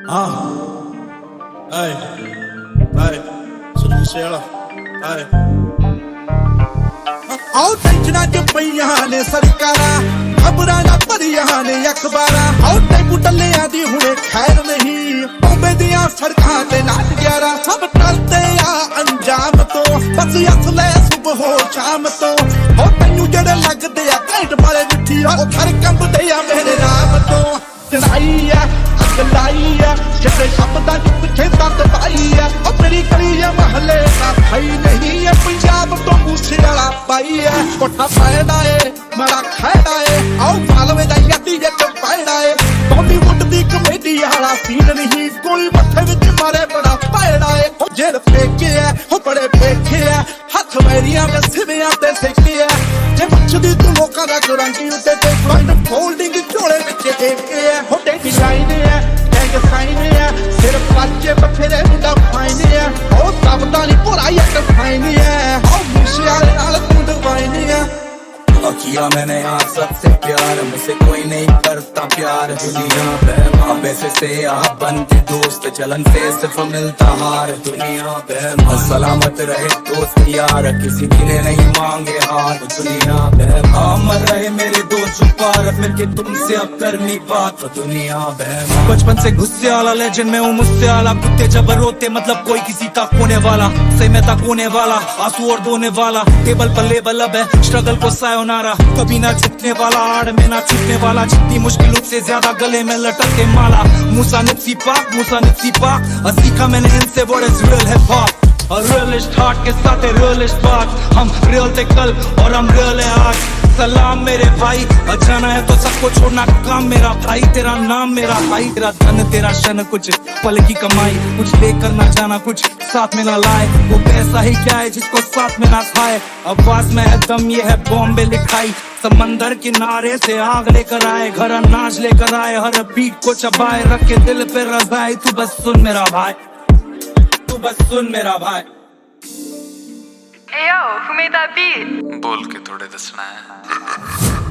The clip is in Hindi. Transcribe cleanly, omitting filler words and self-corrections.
Ay, ay, Soluciela, ay. आओ टेंशना च पईयां ने सरकारां खबरां ना भरियां ने अखबारां आओ टैंकू टल्लियां दी हुणे खैर नहीं बॉम्बे दियां सड़कां ते नाच ग्यारा सब टलदे आ अंजाम तो बस असले सुबह हो शाम तो ओ तैनू जेड़े लगदे आ घैंट वाले मिठी ओ थर कंबदे आ मेरे नाम तो चढ़ाई है अग लाई है जेड़े शब्दां च पिछे दंद पाई है ओ मेरी गली है महल्ले दा भाई नहीं है पंजाब तो मूसे वाला पाई है कोठा पैड़ा है बड़ा खैड़ा है आओ मालवे दा यती जट पैड़ा है बॉलीवुड दी कमेडी वाला सीन नहीं कोई मत्थे विच मारे बड़ा पैड़ा है ओ जेड़ फेके है ओ बड़े फेके है हथ मेरियां में सिवियां ते सेके है जे मच्छदी तू लोकां दा करंगी उत्ते ते फाइंड फोल्डिंग झोले विच देके है हो टेडी लाइन है टैग साइन है सिर्फ पाचे बथेरे मुंडा फाइन है ओ सबदा नहीं भोला एक फाइन है ओ मूसे वाले नाल तू डिवाइन है किया मैंने यहाँ सबसे प्यार मुझसे कोई नहीं करता प्यार दुनिया बेमां से आप बन के दोस्त जलन से सिर्फ मिलता हार दुनिया बेमां सलामत रहे दोस्त यार किसी ने नहीं मांगे हार दुनिया बेमां मर रहे मेरे दोस्त पार मिलके तुमसे अब करनी बात दुनिया बेमां बचपन से गुस्से वाला लेजेंड में हूँ मुझसे वाला कुत्ते जब रोते मतलब कोई किसी तक होने वाला सही में तक होने वाला आंसू और धोने वाला टेबल पर लेबल अब है स्ट्रगल को सायोनारा कभी ना छुटने वाला आड़ में ना छुटने वाला जितनी मुश्किलों से ज्यादा गले में लटकते माला मूसा निप्सी पाक सीखा मैंने इनसे what is real hip hop और रियलिस्ट हार्ट के साथ है रियलिस्ट बात हम रियल थे कल और हम रियल है आज सलाम मेरे भाई जाना है तो सबको छोड़ना काम मेरा भाई तेरा नाम मेरा भाई तेरा धन तेरा शन कुछ पल की कमाई कुछ लेकर ना जाना कुछ साथ में ना लाए वो पैसा ही क्या है जिसको साथ में ना खाए आवाज में है दम ये है बॉम्बे लिखाई समंदर किनारे से आग लेकर आए घर अनाज लेकर आए हर बीट को चबाए रख के दिल पे रजाए तू बस सुन मेरा भाई तू बस सुन मेरा भाई Hey yo, who made that beat? बोल के थोड़े दसना है